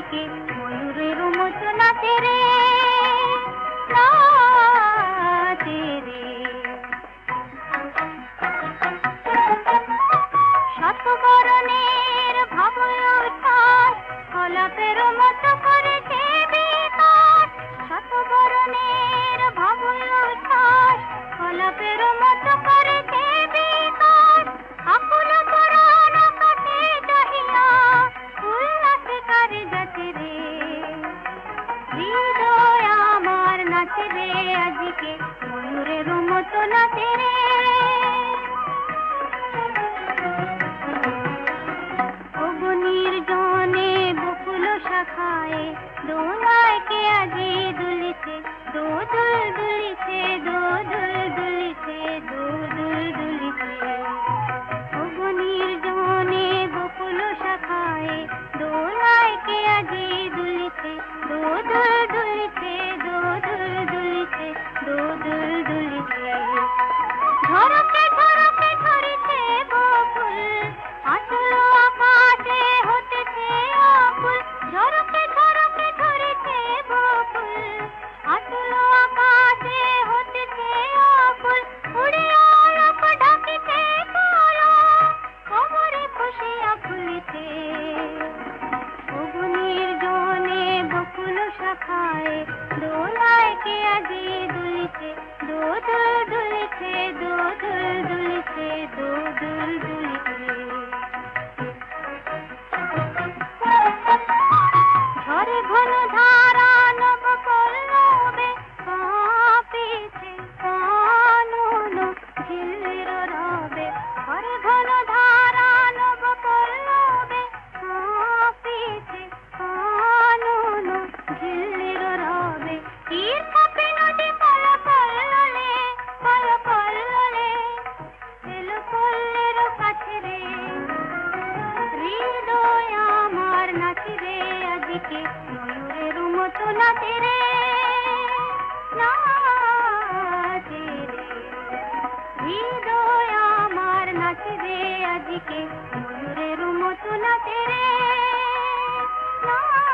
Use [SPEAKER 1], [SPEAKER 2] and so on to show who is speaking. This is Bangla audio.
[SPEAKER 1] আজকে ময়ূরের মতো নাচে রে, নাচে রে। শত বরণের ভাব উচ্ছ্বাস গোলাপের মতো করেছে বিকাশ। শত বরণের ভাব উচ্ছ্বাস গোলাপের মতো করেছে বিকাশ। আকুল পরাণ আকাশে চাহিয়া উল্লাসে কারে যাচ্ছে রে, হৃদয় আমার নাচে রে আজকে ময়ূরের মতো নাচে রে। নির্জনে বকুল শাখায় দোলায় কে আজি দুলিছে, দোদুল দুলিছে, দোদুল দুলিছে, দোদুল দুলিছে। ওগো নির্জনে বকুল শাখায় দোলায় কে আজি দুলিছে, দোদুল দুলিছে, দোদুল দুলিছে, দোদুল দুলিছে। ঝরকে ঝরকে ঝরিছে বকুল আচল আকাশে হতেছে আকুল। ঝরকে ঝরকে ঝরিছে বকুল আচল আকাশে হতেছে আকুল। উড়ে আলোক ঢাকিছে কালো কমরে খুশিয়া ফুলিছে। ওগো নির্জনে বকুল শাখায় দোলায় কে আজি দুলিছে, দোদুল দুলিছে, দোদুল দুলিছে, দোদুল দুলিছে। ঝরে ঘন ধারা নব পল্লবে কাঁপিছে কানন ঝিল্লির রবে। ঝরে ঘন ধারা নব পল্লবে কাঁপিছে কানন ঝিল্লির রবে। তীর কাঁপে নদী পল পল্ললে, পল পল্ললে এলো পল্লের কাছে রে, হৃদয় আমার নাচে রে আজকে ময়ূরের মতো নাচে রে, নাচে রে। হৃদয় আমার নাচে রে আজকে ময়ূরের মতো নাচে রে,